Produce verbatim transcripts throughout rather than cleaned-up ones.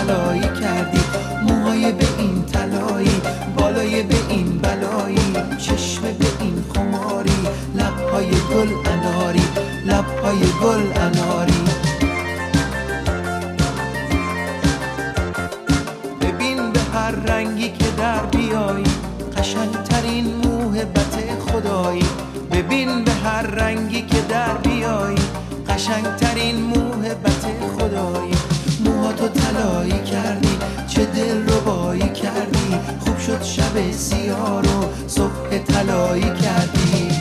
طلایی کردی، موهای به این طلایی، بالای به این بلایی، چشم به این خماری، لبهای گل اناری، لبهای گل اناری. ببین به هر رنگی که در بیایی، قشنگترین موهبت خدایی. ببین به هر رنگی که در بیایی، قشنگترین موهبت خدایی. موهاتو طلایی کردی، چه دل ربایی کردی، خوب شد شب سیاه رو صبح طلایی کردی.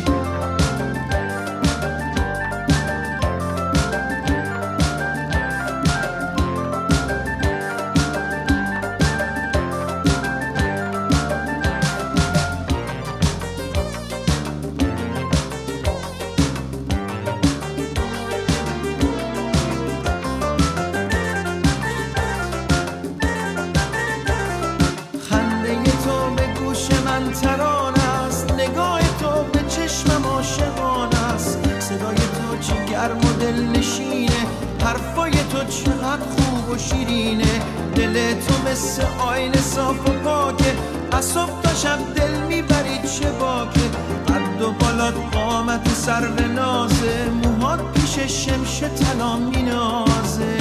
تران است، نگاه تو به چشمم عاشقان است، صدای تو چه گرم و دل نشینه، حرفای تو چقدر خوب و شیرینه، دل تو مثل آینه صاف و پاکه، از صبح تا شب دل میبری چه باکه، قد و بالات قامت سرو نازه، موهات پیش شمش طلا مینازه.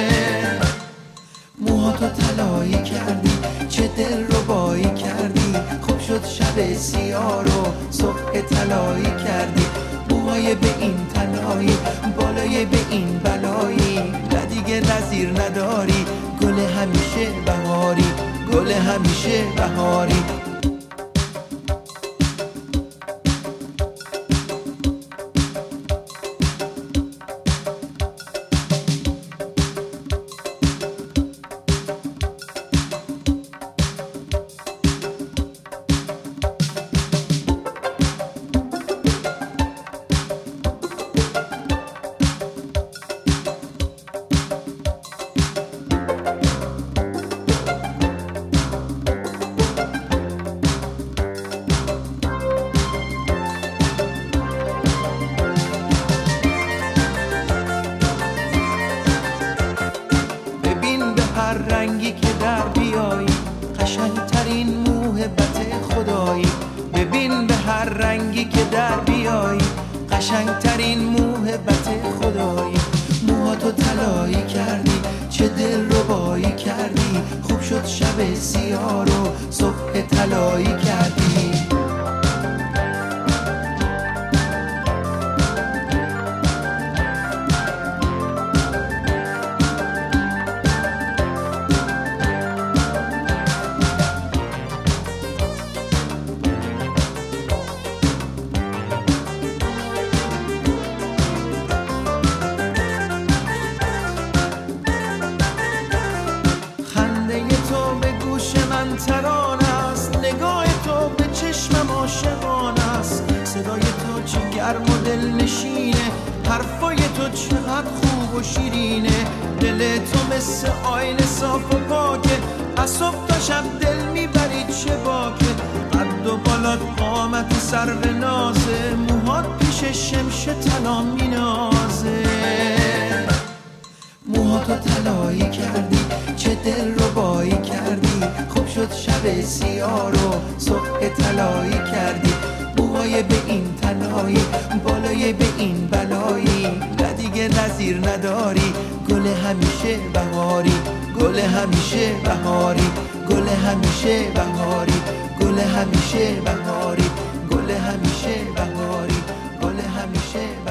موهاتو طلایی کردی، چه دل ربایی کردی، خوب شد شب سیاه رو صبح طلایی کردی. موهای به این طلایی، بالای به این بلایی، نه دیگه نظیر نداری، گل همیشه بهاری، گل همیشه بهاری. هر رنگی که در بیایی، قشنگترین موهبت خدایی. ببین به هر رنگی که در بیایی، قشنگترین موهبت خدایی. موهاتو طلایی کردی، چه دل ربایی کردی، خوب شد شب سیاه رو صبح طلایی کردی. تران است، نگاه تو به چشمم عاشقان است، صدای تو چه گرم و دل نشینه، حرفای تو چقدر خوب و شیرینه، دل تو مثل آینه صاف و پاکه، از صبح تا شب دل میبری چه باکه، قد و بالات قامت سرو نازه، موهات پیش شمش طلا مینازه. موهاتو طلایی کردی، چه دل ربایی کردی، خوب شد شب سیاه رو صبح طلایی کردی. موهای به این طلایی، بالای به این بلایی، نه دیگه نظیر نداری، گل همیشه بهاری، گل همیشه بهاری، گل همیشه بهاری، گل همیشه بهاری، گل همیشه بهاری، گل همیشه